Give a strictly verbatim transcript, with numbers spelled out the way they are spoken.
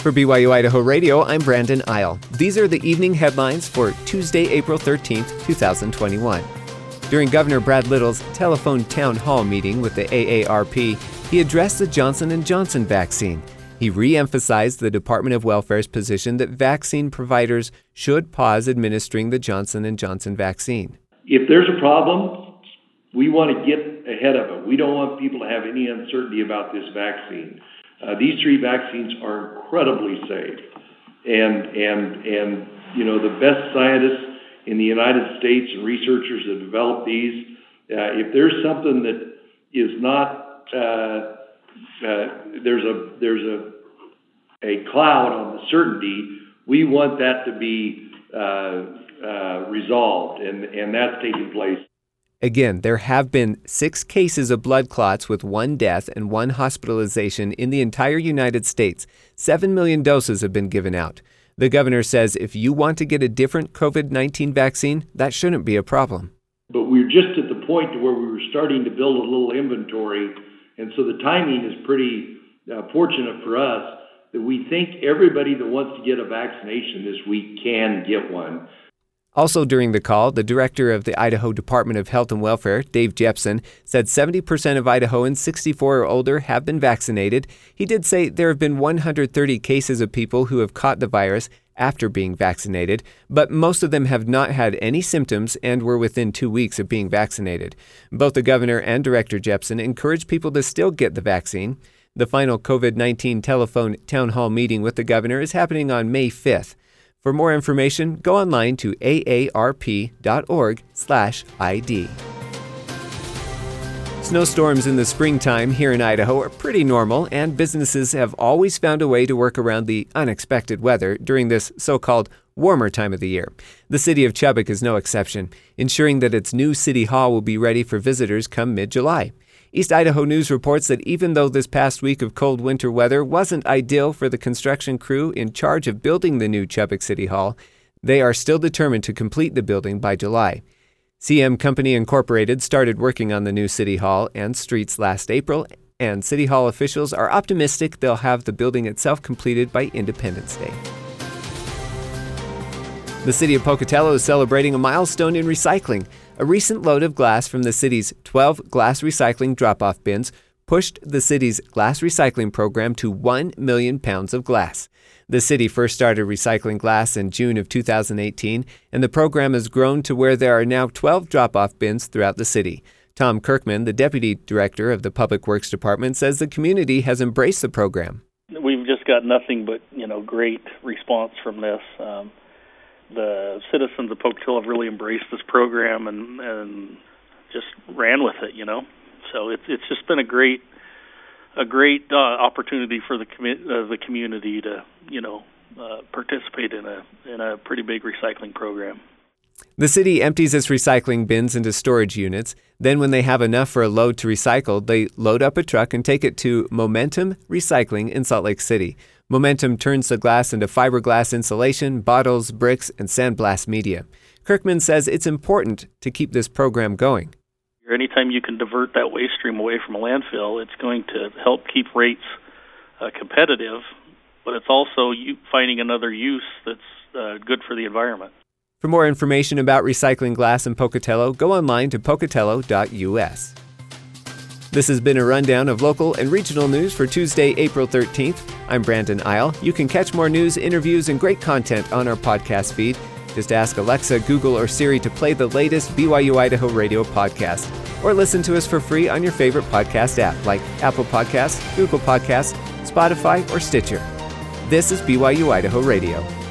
For B Y U Idaho Radio, I'm Brandon Isle. These are the evening headlines for Tuesday, April thirteenth, twenty twenty-one. During Governor Brad Little's telephone town hall meeting with the A A R P, he addressed the Johnson and Johnson vaccine. He re-emphasized the Department of Welfare's position that vaccine providers should pause administering the Johnson and Johnson vaccine. If there's a problem, we want to get ahead of it. We don't want people to have any uncertainty about this vaccine. Uh, these three vaccines are incredibly safe, and and and you know the best scientists in the United States and researchers that develop these. Uh, if there's something that is not uh, uh, there's a there's a a cloud on the certainty, we want that to be uh, uh, resolved, and and that's taking place. Again, there have been six cases of blood clots with one death and one hospitalization in the entire United States. Seven million doses have been given out. The governor says if you want to get a different covid nineteen vaccine, that shouldn't be a problem. But we're just at the point where we were starting to build a little inventory, and so the timing is pretty uh, fortunate for us that we think everybody that wants to get a vaccination this week can get one. Also during the call, the director of the Idaho Department of Health and Welfare, Dave Jepson, said seventy percent of Idahoans sixty-four or older have been vaccinated. He did say there have been one hundred thirty cases of people who have caught the virus after being vaccinated, but most of them have not had any symptoms and were within two weeks of being vaccinated. Both the governor and Director Jepson encouraged people to still get the vaccine. The final covid nineteen telephone town hall meeting with the governor is happening on May fifth. For more information, go online to A A R P dot org slash I D. Snowstorms in the springtime here in Idaho are pretty normal, and businesses have always found a way to work around the unexpected weather during this so-called warmer time of the year. The city of Chubbuck is no exception, ensuring that its new city hall will be ready for visitors come mid-July. East Idaho News reports that even though this past week of cold winter weather wasn't ideal for the construction crew in charge of building the new Chubbuck City Hall, they are still determined to complete the building by July. C M Company Incorporated started working on the new City Hall and streets last April, and City Hall officials are optimistic they'll have the building itself completed by Independence Day. The city of Pocatello is celebrating a milestone in recycling. A recent load of glass from the city's twelve glass recycling drop-off bins pushed the city's glass recycling program to one million pounds of glass. The city first started recycling glass in June of two thousand eighteen, and the program has grown to where there are now twelve drop-off bins throughout the city. Tom Kirkman, the deputy director of the Public Works Department, says the community has embraced the program. We've just got nothing but, you know, great response from this. Um, The citizens of Pocatello have really embraced this program and, and just ran with it, you know. So it's it's just been a great a great uh, opportunity for the commu- uh, the community to, you know, uh, participate in a in a pretty big recycling program. The city empties its recycling bins into storage units. Then when they have enough for a load to recycle, they load up a truck and take it to Momentum Recycling in Salt Lake City. Momentum turns the glass into fiberglass insulation, bottles, bricks, and sandblast media. Kirkman says it's important to keep this program going. Anytime you can divert that waste stream away from a landfill, it's going to help keep rates uh, competitive, but it's also you finding another use that's uh, good for the environment. For more information about recycling glass in Pocatello, go online to pocatello dot U S. This has been a rundown of local and regional news for Tuesday, April thirteenth. I'm Brandon Isle. You can catch more news, interviews, and great content on our podcast feed. Just ask Alexa, Google, or Siri to play the latest B Y U Idaho Radio podcast. Or listen to us for free on your favorite podcast app like Apple Podcasts, Google Podcasts, Spotify, or Stitcher. This is B Y U Idaho Radio.